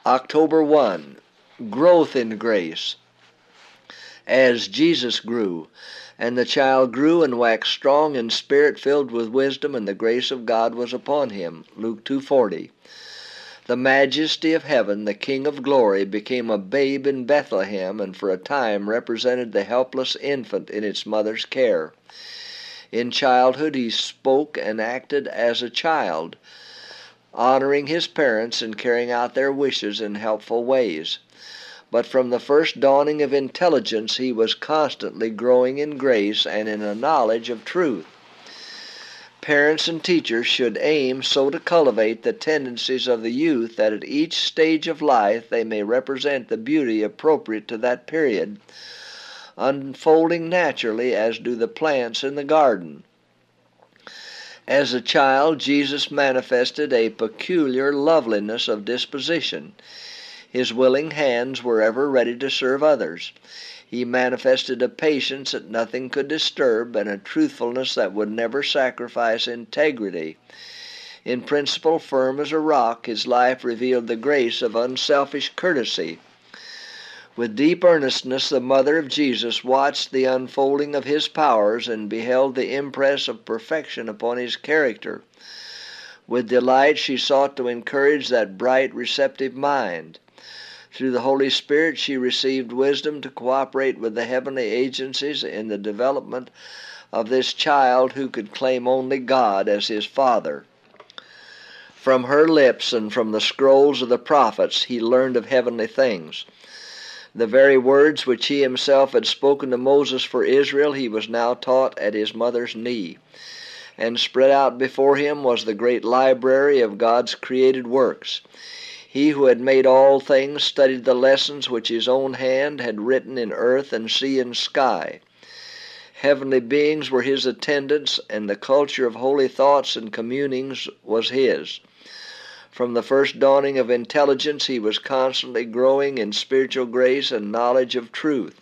October 1. Growth in grace. As Jesus grew, and the child grew and waxed strong in spirit, filled with wisdom, and the grace of God was upon him. Luke 2:40. The majesty of heaven, the King of glory, became a babe in Bethlehem, and for a time represented the helpless infant in its mother's care. In childhood he spoke and acted as a child, honoring his parents and carrying out their wishes in helpful ways. But from the first dawning of intelligence he was constantly growing in grace and in a knowledge of truth. Parents and teachers should aim so to cultivate the tendencies of the youth that at each stage of life they may represent the beauty appropriate to that period, unfolding naturally as do the plants in the garden. As a child, Jesus manifested a peculiar loveliness of disposition. His willing hands were ever ready to serve others. He manifested a patience that nothing could disturb, and a truthfulness that would never sacrifice integrity. In principle firm as a rock, his life revealed the grace of unselfish courtesy. With deep earnestness, the mother of Jesus watched the unfolding of his powers and beheld the impress of perfection upon his character. With delight she sought to encourage that bright, receptive mind. Through the Holy Spirit she received wisdom to cooperate with the heavenly agencies in the development of this child who could claim only God as his Father. From her lips and from the scrolls of the prophets he learned of heavenly things. The very words which he himself had spoken to Moses for Israel he was now taught at his mother's knee. And spread out before him was the great library of God's created works. He who had made all things studied the lessons which his own hand had written in earth and sea and sky. Heavenly beings were his attendants, and the culture of holy thoughts and communings was his. From the first dawning of intelligence he was constantly growing in spiritual grace and knowledge of truth.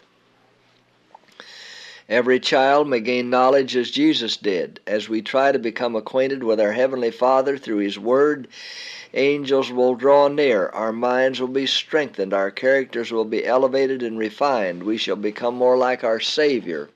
Every child may gain knowledge as Jesus did. As we try to become acquainted with our Heavenly Father through His Word, angels will draw near, our minds will be strengthened, our characters will be elevated and refined, we shall become more like our Savior.